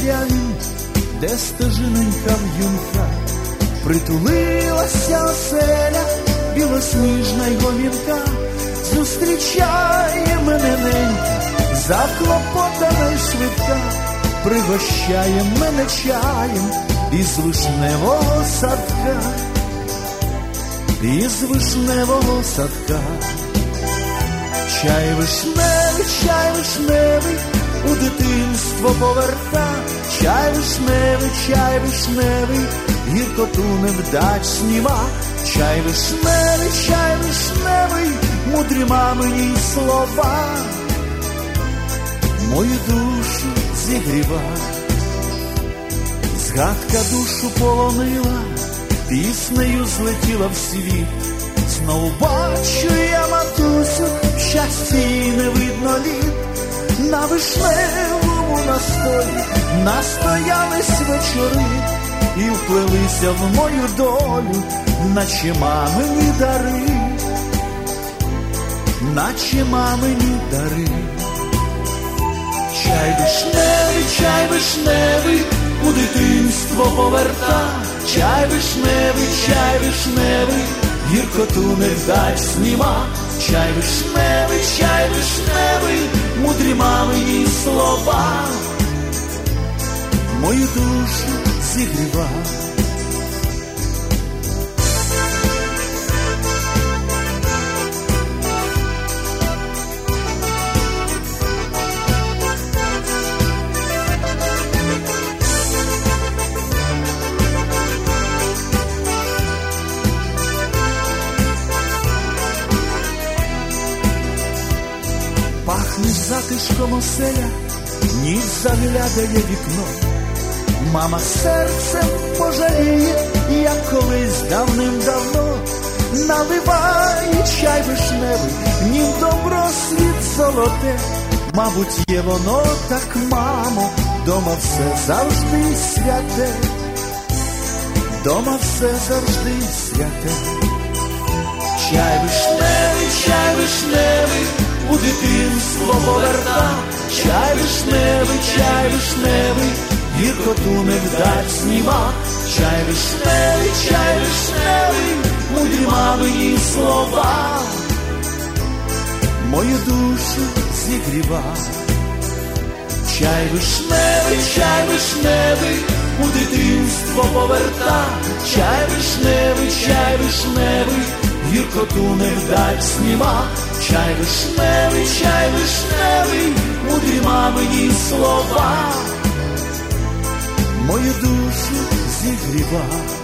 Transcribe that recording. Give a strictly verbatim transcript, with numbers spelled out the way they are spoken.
кучерявім, де стежиненька в'юнка, притулилася оселя, білосніжна й гомінка, зустрічає мене ненька, заклопотана й швидка, пригощає мене чаєм із вишневого садка, із вишневого садка. Чай вишневий, чай вишневий, у дитинство поверта, чай вишневий, чай вишневий, гіркоту невдач сніма. Чай вишневий, чай вишневий, мудрі мамині слова, мою душу зігріва. Згадка душу полонила, піснею злетіла в світ. Знову бачу я матусю, в щасті не видно літ. На вишневому настої настоялись вечори і вплелися в мою долю, наче мамині дари, наче мамині дари. Чай вишневий, чай вишневий, у дитинство поверта, чай вишневий, чай вишневий, гіркоту невдач сніма. Чай вишневий, чай вишневий, мудрі мамині слова, мою душу зігріва. Пахнеш затишком оселя, ніч заглядає вікно. Мама серцем пожаліє, як колись давним-давно. Наливає чай вишневий, нім добро світ золоте. Мабуть, є воно так, мамо, дома все завжди святе, дома все завжди святе. Чай вишневий, чай вишневий, у дитинство поверта, чай вишневий, чай вишневий, гіркоту невдач сніма. Чай вишневий, чай вишневий, мудрі мамині слова, мою душу зігріва. Чай вишневий, чай вишневий, у дитинство поверта, чай вишневий, чай вишневий, гіркоту невдач сніма. Чай вишневий, чай вишневий, мудрі мамині слова, мою душу зігріва.